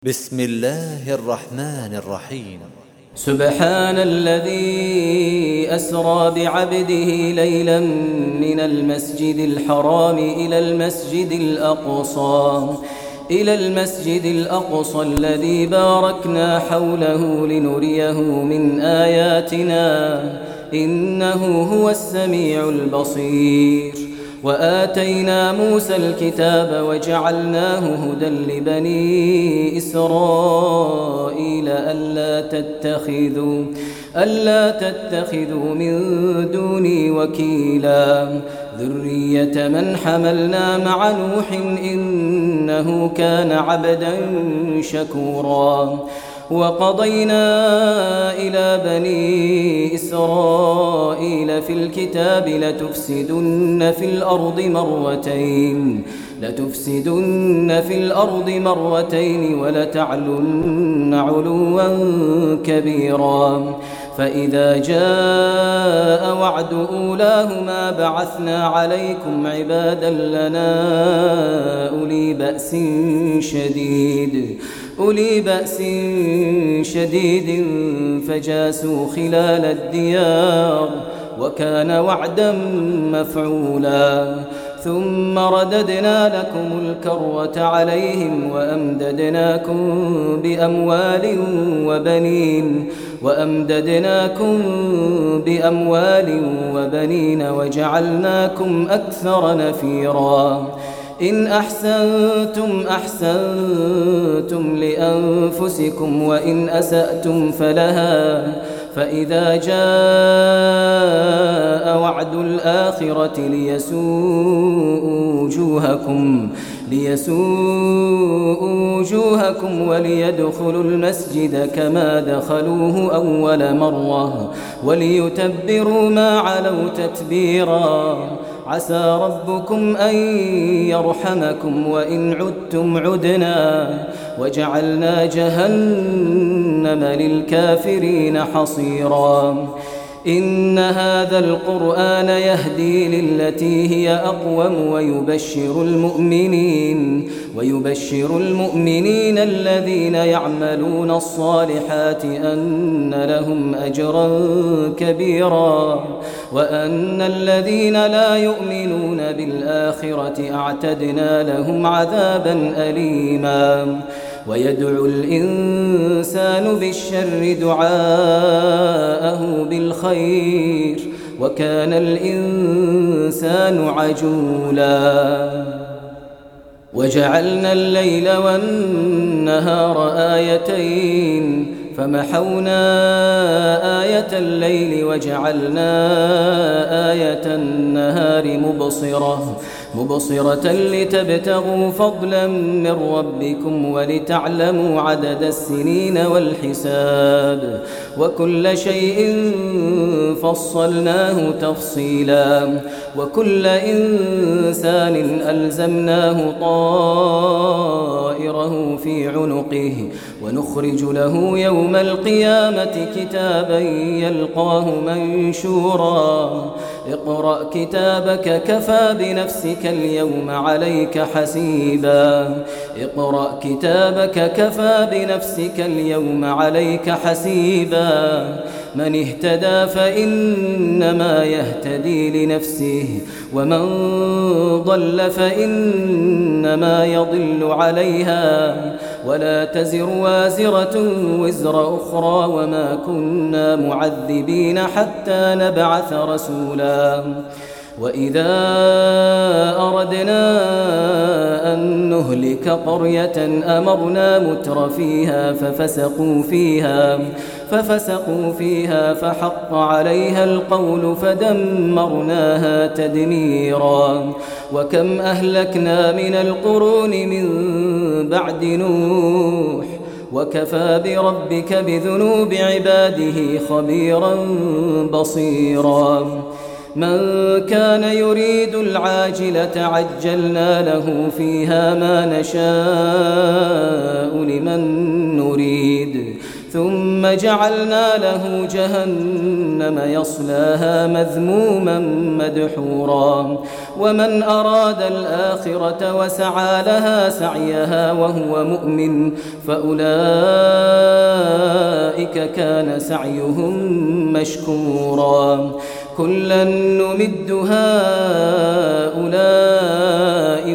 بسم الله الرحمن الرحيم. سبحان الذي أسرى بعبده ليلا من المسجد الحرام إلى المسجد الأقصى الذي باركنا حوله لنريه من آياتنا إنه هو السميع البصير. وآتينا موسى الكتاب وجعلناه هدى لبني إسرائيل ألا تتخذوا من دوني وكيلا ذرية من حملنا مع نوح إنه كان عبدا شكورا. وقضينا إلى بني إسرائيل في الكتاب لتفسدن في الأرض مرتين ولتعلن علوا كبيرا. فإذا جاء وعد أولاهما بعثنا عليكم عبادا لنا أولي بأس شديد فجاسوا خلال الديار وكان وعدا مفعولا. ثم رددنا لكم الكرة عليهم وأمددناكم بأموال وبنين وجعلناكم أكثر نفيرا. إن أحسنتم لأنفسكم وإن أسأتم فلها. فإذا جاء وعد الآخرة ليسوءوا وجوهكم وليدخلوا المسجد كما دخلوه أول مرة وليتبروا ما علوا تتبيرا. عسى ربكم أن يرحمكم وإن عدتم عدنا وجعلنا جهنم للكافرين حصيرا. إن هذا القرآن يهدي للتي هي أقوم ويبشر المؤمنين الذين يعملون الصالحات أن لهم أجرا كبيرا وأن الذين لا يؤمنون بالآخرة أعتدنا لهم عذابا أليما. ويدعو الإنسان بالشر دعاءه بالخير وكان الإنسان عجولا. وجعلنا الليل والنهار آيتين فمحونا آية الليل وجعلنا آية النهار مبصرة لتبتغوا فضلا من ربكم ولتعلموا عدد السنين والحساب وكل شيء فصلناه تفصيلا. وكل إنسان ألزمناه طائره في عنقه ونخرج له يوم القيامة كتابا يلقاه منشورا. اقرأ كتابك كفى بنفسك اليوم عليك حسيبا. من اهتدى فإنما يهتدي لنفسه ومن ضل فإنما يضل عليها ولا تزر وازرة وزر أخرى وما كنا معذبين حتى نبعث رسولا. وإذا أردنا أن نهلك قرية أمرنا متر فيها ففسقوا فيها فحق عليها القول فدمرناها تدميرا. وكم أهلكنا من القرون من بعد نوح وكفى بربك بذنوب عباده خبيرا بصيرا. من كان يريد العاجلة عجلنا له فيها ما نشاء لمن نريد ثم جعلنا له جهنم يصلاها مذموما مدحورا ومن أراد الآخرة وسعى لها سعيها وهو مؤمن فأولئك كان سعيهم مشكورا كلا نمد هؤلاء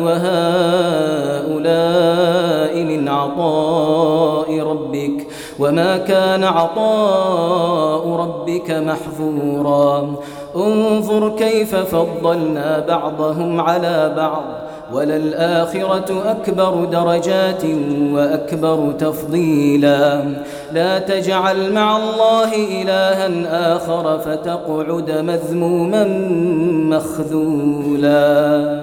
وهؤلاء من عطاء ربك وما كان عطاء ربك محظورا انظر كيف فضلنا بعضهم على بعض وللآخرة أكبر درجات وأكبر تفضيلا لا تجعل مع الله إلها آخر فتقعد مذموما مخذولا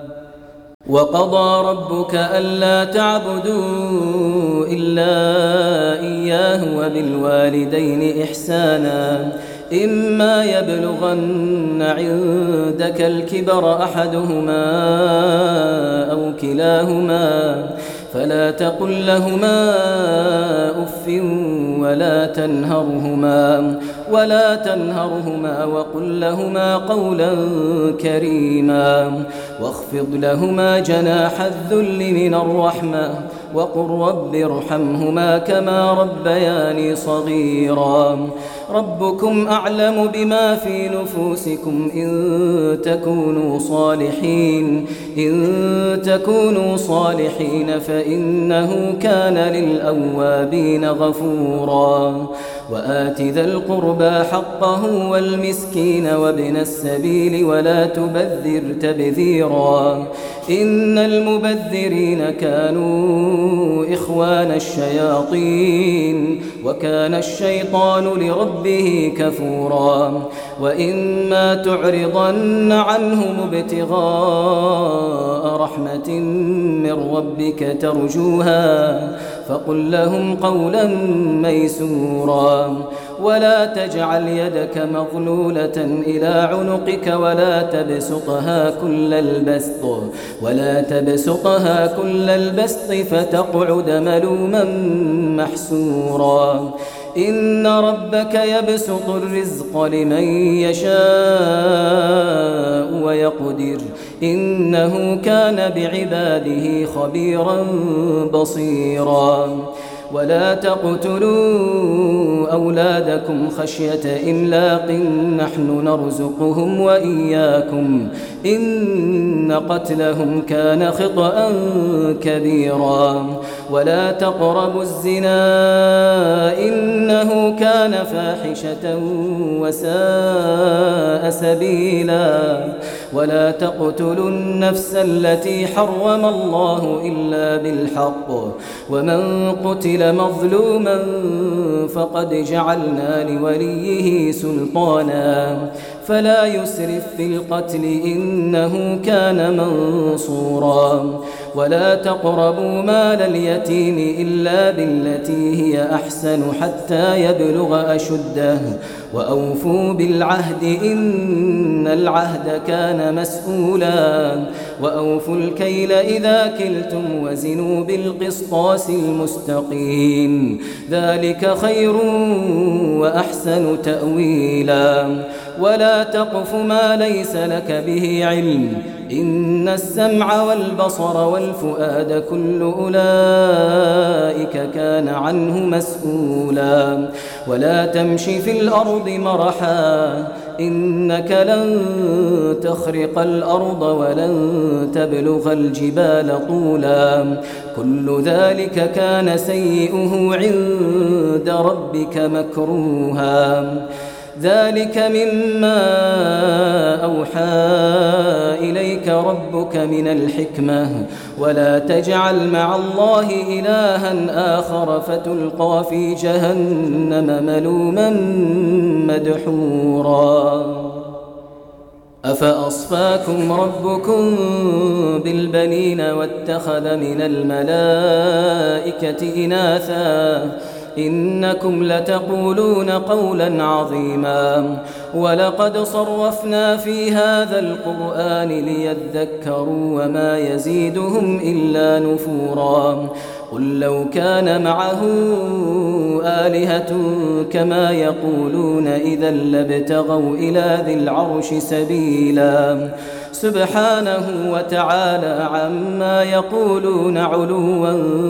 وقضى ربك ألا تعبدوا إلا إياه وبالوالدين إحسانا إما يبلغن عندك الكبر أحدهما أو كلاهما فلا تقل لهما أف ولا تنهرهما وقل لهما قولا كريما واخفض لهما جناح الذل من الرحمة وقل رب ارحمهما كما ربياني صغيرا ربكم أعلم بما في نفوسكم إن تكونوا صالحين فإنه كان للأوابين غفورا وآت ذا القربى حقه والمسكين وابن السبيل ولا تبذر تبذيرا إن المبذرين كانوا إخوان الشياطين وكان الشيطان لربه كفورا وإما تعرضن عنهم ابتغاء رحمة من ربك ترجوها فقل لهم قولا ميسورا ولا تجعل يدك مغلولة إلى عنقك ولا تبسطها كل البسط فتقعد ملوما محسورا إن ربك يبسط الرزق لمن يشاء ويقدر إنه كان بعباده خبيرا بصيرا ولا تقتلوا أولادكم خشية إملاق نحن نرزقهم وإياكم إن قتلهم كان خطأ كبيرا ولا تقربوا الزنا إنه كان فاحشة وساء سبيلا ولا تقتلوا النفس التي حرم الله إلا بالحق ومن قتل مظلوما فقد جعلنا لوليه سلطانا فلا يسرف في القتل إنه كان منصورا ولا تقربوا مال اليتيم إلا بالتي هي أحسن حتى يبلغ أشده وأوفوا بالعهد إن العهد كان مسؤولا وأوفوا الكيل إذا كلتم وزنوا بالقسطاس المستقيم ذلك خير وأحسن تأويلا ولا تقف ما ليس لك به علم إن السمع والبصر والفؤاد كل أولئك كان عنه مسؤولا ولا تمش في الأرض مرحا إنك لن تخرق الأرض ولن تبلغ الجبال طولا كل ذلك كان سيئه عند ربك مكروها ذلك مما أوحى إليك ربك من الحكمة ولا تجعل مع الله إلها آخر فتلقى في جهنم ملوما مدحورا أفأصفاكم ربكم بالبنين واتخذ من الملائكة إناثا إنكم لتقولون قولا عظيما ولقد صرفنا في هذا القرآن ليذكروا وما يزيدهم إلا نفورا قل لو كان معه آلهة كما يقولون إذا لابتغوا إلى ذي العرش سبيلا سبحانه وتعالى عما يقولون علوا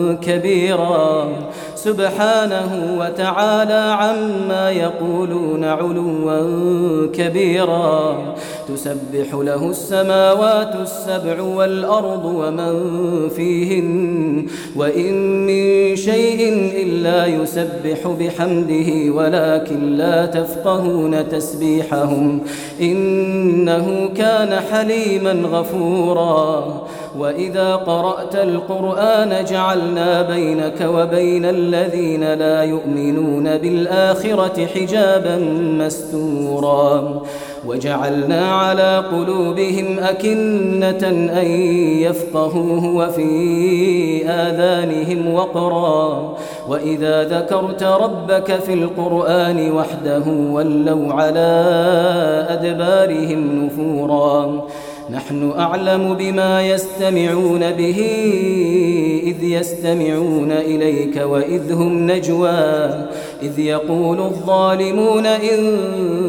كبيرا سبحانه وتعالى عما يقولون علوا كبيرا تسبح له السماوات السبع والأرض ومن فيهن وإن من شيء إلا يسبح بحمده ولكن لا تفقهون تسبيحهم إنه كان حليما غفورا وإذا قرأت القرآن جعلنا بينك وبين الذين لا يؤمنون بالآخرة حجابا مستورا وجعلنا على قلوبهم أكنة أن يفقهوه وفي آذانهم وقرا وإذا ذكرت ربك في القرآن وحده ولوا على أدبارهم نفورا نحن أعلم بما يستمعون به إذ يستمعون إليك وإذ هم نجوى إذ يقول الظالمون إن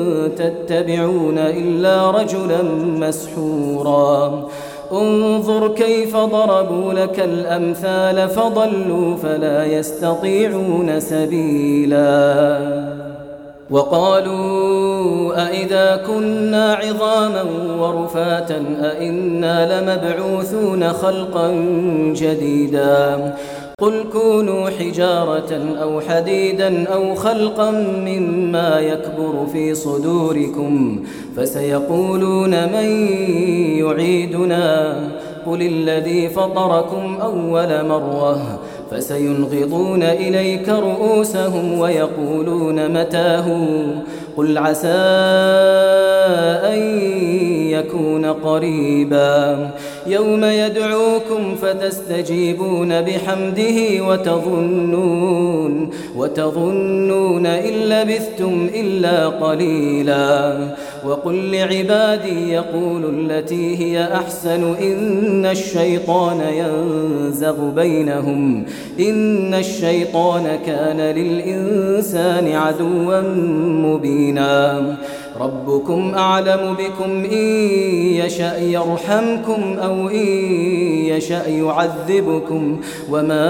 تتبعون إلا رجلا مسحورا انظر كيف ضربوا لك الأمثال فضلوا فلا يستطيعون سبيلا وقالوا أئذا كنا عظاما ورفاتا أئنا لمبعوثون خلقا جديدا قل كونوا حجارة أو حديدا أو خلقا مما يكبر في صدوركم فسيقولون من يعيدنا قل الذي فطركم أول مرة فسينغضون إليك رؤوسهم ويقولون متاه قل عسى أن يكون قريبا يوم يدعوكم فتستجيبون بحمده وتظنون إن لبثتم إلا قليلا وقل لعبادي يقولوا التي هي أحسن إن الشيطان ينزغ بينهم إن الشيطان كان للإنسان عدوا مبينا ربكم أعلم بكم إن يشأ يرحمكم أو إن يشأ يعذبكم وما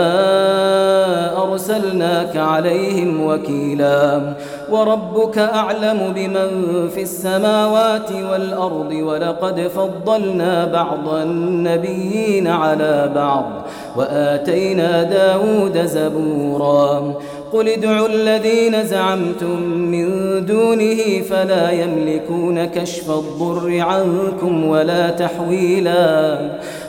أرسلناك عليهم وكيلا وربك أعلم بمن في السماوات والأرض ولقد فضلنا بعض النبيين على بعض وآتينا داود زبورا قل ادعوا الذين زعمتم من دونه فلا يملكون كشف الضر عنكم ولا تحويلا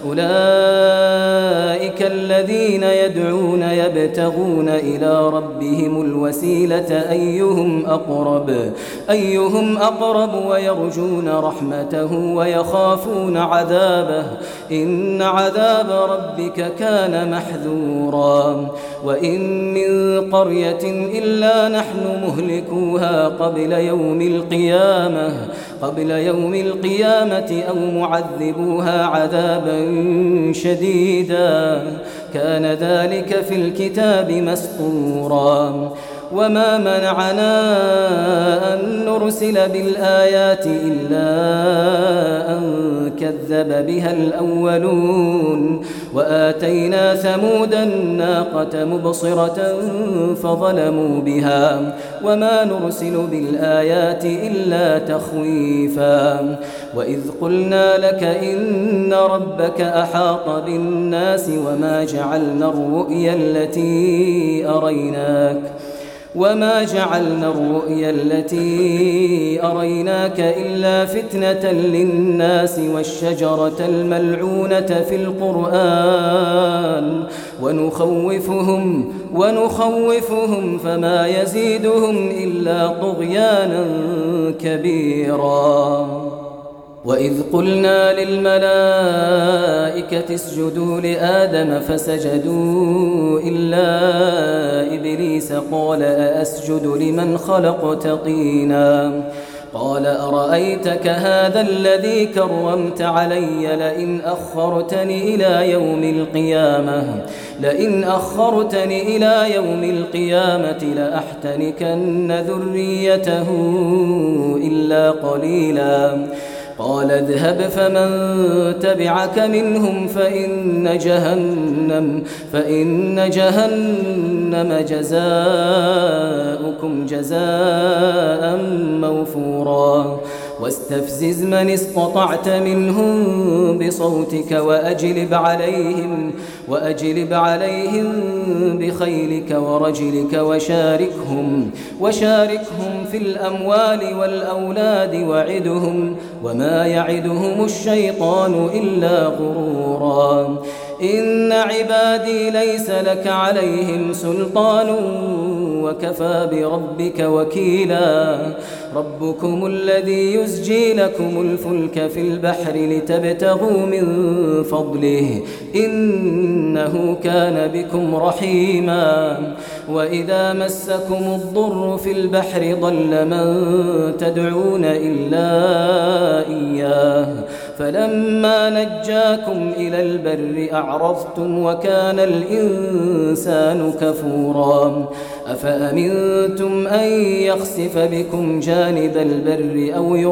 أولئك الذين يدعون يبتغون إلى ربهم الوسيلة أيهم أقرب ويرجون رحمته ويخافون عذابه إن عذاب ربك كان محذورا وإن من قرية إلا نحن مهلكوها قبل يوم القيامة أو معذبوها عذابا شديدا كان ذلك في الكتاب مسطورا وما منعنا أن نرسل بالآيات إلا أن كذب بها الأولون وآتينا ثمود الناقة مبصرة فظلموا بها وما نرسل بالآيات إلا تخويفا وإذ قلنا لك إن ربك أحاط بالناس وما جعلنا الرؤيا التي أريناك إلا فتنة للناس والشجرة الملعونة في القرآن ونخوفهم فما يزيدهم إلا طغيانا كبيرا وإذ قلنا للملائكة اسجدوا لآدم فسجدوا إلا إبليس إبليس قال أأسجد لمن خلقت طينا قال أرأيتك هذا الذي كرمت علي لئن أخرتني إلى يوم القيامة لأحتنكن ذريته إلا قليلا قال اذهب فمن تبعك منهم فإن جهنم جزاؤكم جزاء موفورا واستفزز من استطعت منهم بصوتك وأجلب عليهم بخيلك ورجلك وشاركهم في الأموال والأولاد وعدهم وما يعدهم الشيطان إلا غرورا إن عبادي ليس لك عليهم سلطان وكفى بربك وكيلا ربكم الذي يزجي لكم الفلك في البحر لتبتغوا من فضله إنه كان بكم رحيما وإذا مسكم الضر في البحر ضل من تدعون إلا إياه فلما نجاكم إلى البر أعرضتم وكان الإنسان كفورا أفأمنتم أن يخسف بكم جانب البر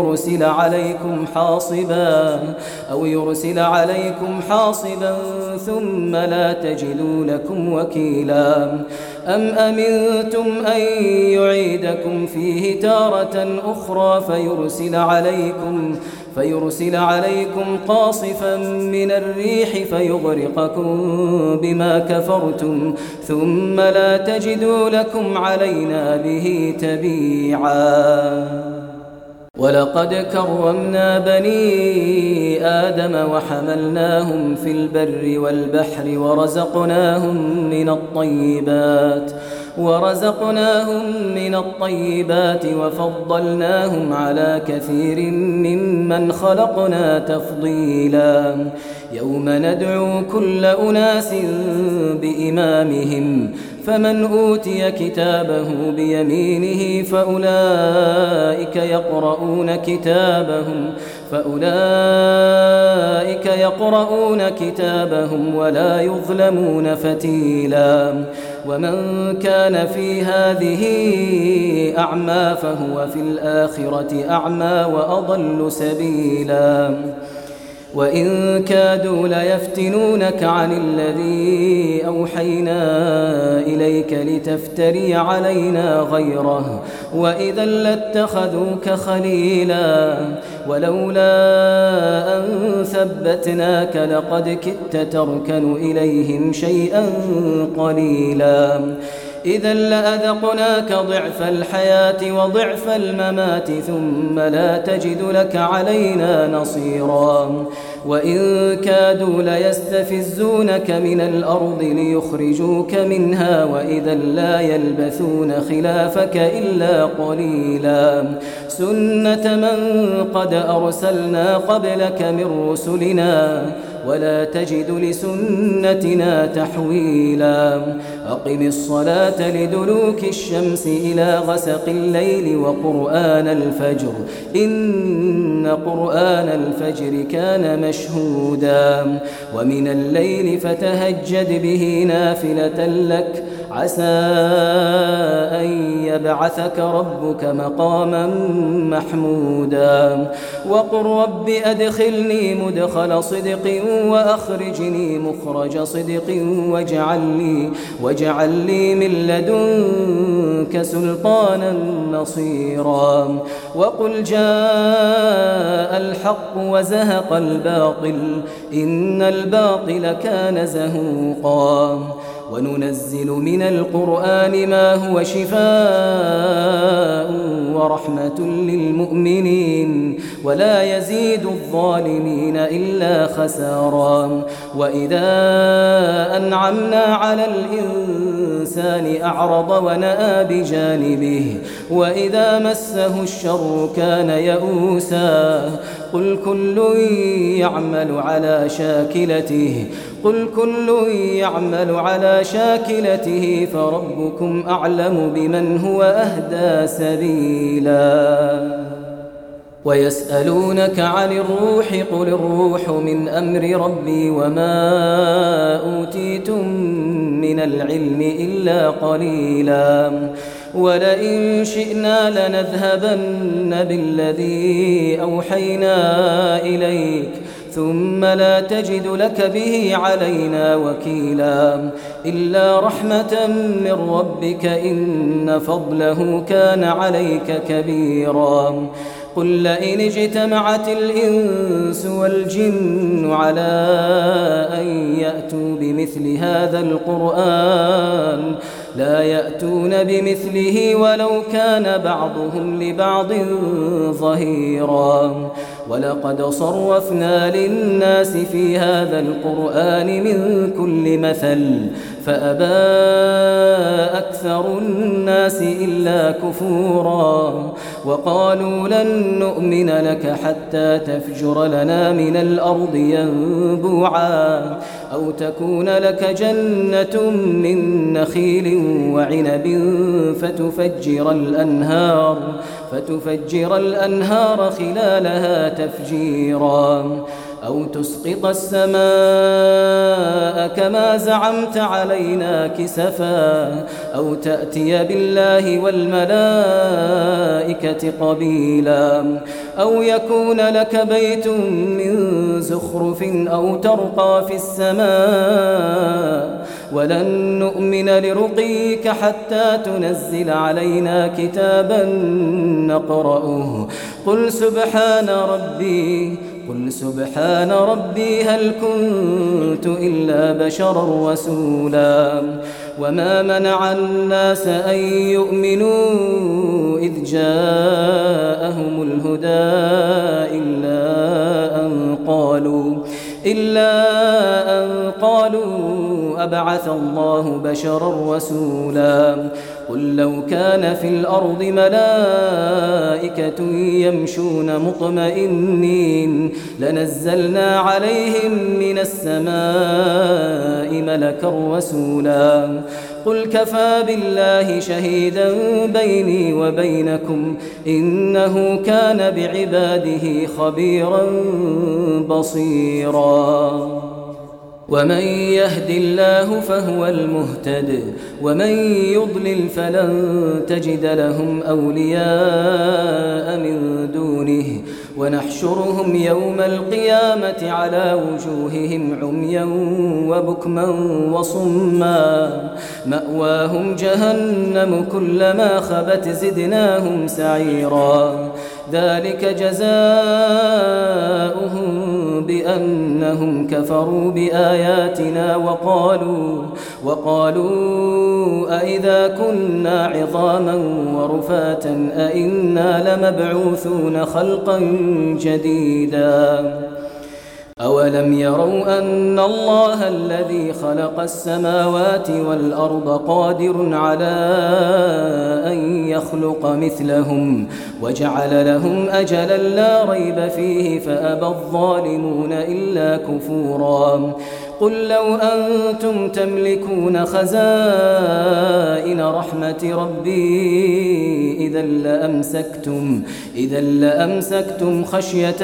أو يرسل عليكم حاصبا ثم لا تجدوا لكم وكيلا أم أمنتم أن يعيدكم فيه تارة أخرى فيرسل عليكم قاصفا من الريح فيغرقكم بما كفرتم ثم لا تجدوا لكم علينا به تبيعا ولقد كرمنا بني آدم وحملناهم في البر والبحر ورزقناهم من الطيبات وفضلناهم على كثير ممن خلقنا تفضيلا يوم ندعو كل أناس بإمامهم فمن أوتي كتابه بيمينه فأولئك يقرؤون كتابهم ولا يظلمون فتيلا ومن كان في هذه أعمى فهو في الآخرة أعمى وأضل سبيلا وإن كادوا ليفتنونك عن الذي أوحينا إليك لتفتري علينا غيره وإذا لاتخذوك خليلا ولولا أن ثبتناك لقد كدت تركن إليهم شيئا قليلا إذا لأذقناك ضعف الحياة وضعف الممات ثم لا تجد لك علينا نصيرا وإن كادوا ليستفزونك من الأرض ليخرجوك منها وإذا لا يلبثون خلافك إلا قليلا سنة من قد أرسلنا قبلك من رسلنا ولا تجد لسنتنا تحويلا أقم الصلاة لدلوك الشمس إلى غسق الليل وقرآن الفجر إن قرآن الفجر كان مشهودا ومن الليل فتهجد به نافلة لك عسى أن يبعثك ربك مقاما محمودا وقل رب أدخلني مدخل صدق وأخرجني مخرج صدق واجعل لي من لدنك سلطانا نصيرا وقل جاء الحق وزهق الباطل إن الباطل كان زهوقا وننزل من القرآن ما هو شفاء ورحمة للمؤمنين ولا يزيد الظالمين إلا خسارا وإذا أنعمنا على الإنسان أعرض ونأى بجانبه وإذا مسه الشر كان يئوسا قل كل يعمل على شاكلته فربكم أعلم بمن هو أهدى سبيلا ويسألونك عن الروح قل الروح من أمر ربي وما أوتيتم من العلم إلا قليلا ولئن شئنا لنذهبن بالذي أوحينا إليك ثم لا تجد لك به علينا وكيلا إلا رحمة من ربك إن فضله كان عليك كبيرا قل لئن اجتمعت الإنس والجن على أن يأتوا بمثل هذا القرآن لا يأتون بمثله ولو كان بعضهم لبعض ظهيرا ولقد صرفنا للناس في هذا القرآن من كل مثل فأبى أكثر الناس إلا كفورا وقالوا لن نؤمن لك حتى تفجر لنا من الأرض ينبوعا أو تكون لك جنة من نخيل وعنب فتفجر الأنهار خلالها تفجيرا أو تسقط السماء كما زعمت علينا كسفا أو تأتي بالله والملائكة قبيلا أو يكون لك بيت من زخرف أو ترقى في السماء ولن نؤمن لرقيك حتى تنزل علينا كتابا نقرأه قل سبحان ربي هل كنت إلا بشرا رسولا وما منع الناس أن يؤمنوا إذ جاءهم الهدى إلا أن قالوا أبعث الله بشرا رسولا قل لو كان في الأرض ملائكة يمشون مطمئنين لنزلنا عليهم من السماء ملكا رسولا قل كفى بالله شهيدا بيني وبينكم إنه كان بعباده خبيرا بصيرا ومن يهد الله فهو المهتد ومن يضلل فلن تجد لهم أولياء من دونه ونحشرهم يوم القيامة على وجوههم عميا وبكما وصما مأواهم جهنم كلما خبت زدناهم سعيرا ذلك جزاؤهم بأنهم كفروا بآياتنا وقالوا أئذا كنا عظاما ورفاتا أئنا لمبعوثون خلقا جديدا أولم يروا أن الله الذي خلق السماوات والأرض قادر على أن يخلق مثلهم وجعل لهم أجلا لا ريب فيه فأبى الظالمون إلا كفورا قل لو أنتم تملكون خزائن رحمة ربي إذا لأمسكتم خشية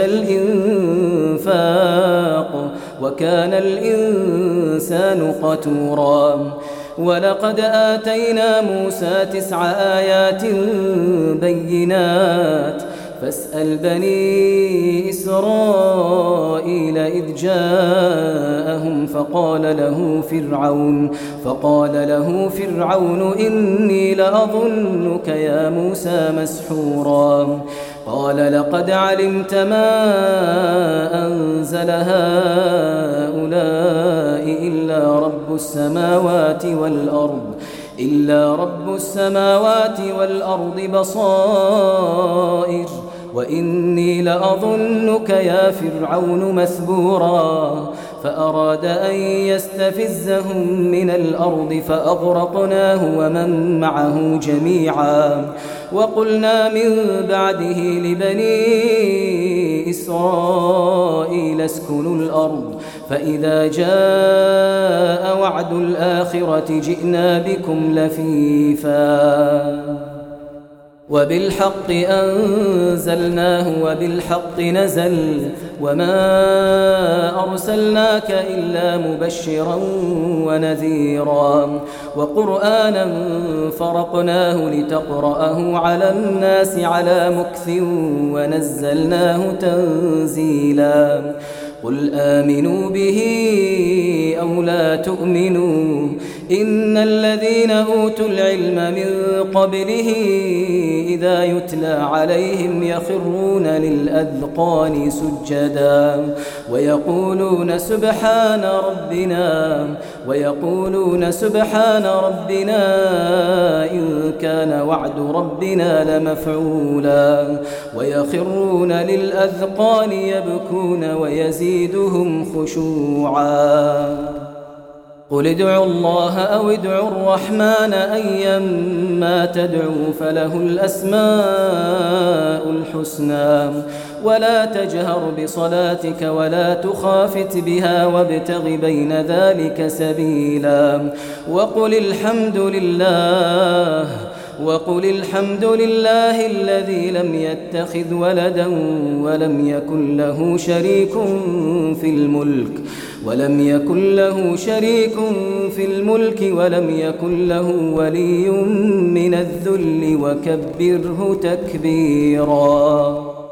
الإنفاق وكان الإنسان قتورا ولقد آتينا موسى 9 آيات بينات فاسأل بني إسرائيل إذ جاءهم فقال له فرعون إني لأظنك يا موسى مسحورا قال لقد علمت ما أنزل هؤلاء إلا رب السماوات والأرض بصائر وإني لأظنك يا فرعون مثبورا فأراد أن يستفزهم من الأرض فأغرقناه ومن معه جميعا. وقلنا من بعده لبني إسرائيل اسكنوا الأرض فإذا جاء وعد الآخرة جئنا بكم لفيفا وبالحق أنزلناه وبالحق نزل وما أرسلناك إلا مبشرا ونذيرا وقرآنا فرقناه لتقرأه على الناس على مكث ونزلناه تنزيلا قل آمنوا به أو لا تؤمنوا إن الذين أوتوا العلم من قبله إذا يتلى عليهم يخرون للأذقان سجدا ويقولون سبحان ربنا إن كان وعد ربنا لمفعولا ويخرون للأذقان يبكون ويزيدهم خشوعا قل ادعوا الله أو ادعوا الرحمن أيما تدعوا فله الأسماء الحسنى ولا تجهر بصلاتك ولا تخافت بها وابتغ بين ذلك سبيلا وقل الحمد لله الذي لم يتخذ ولدا ولم يكن له شريك في الملك ولم يكن له ولي من الذل وكبره تكبيرا.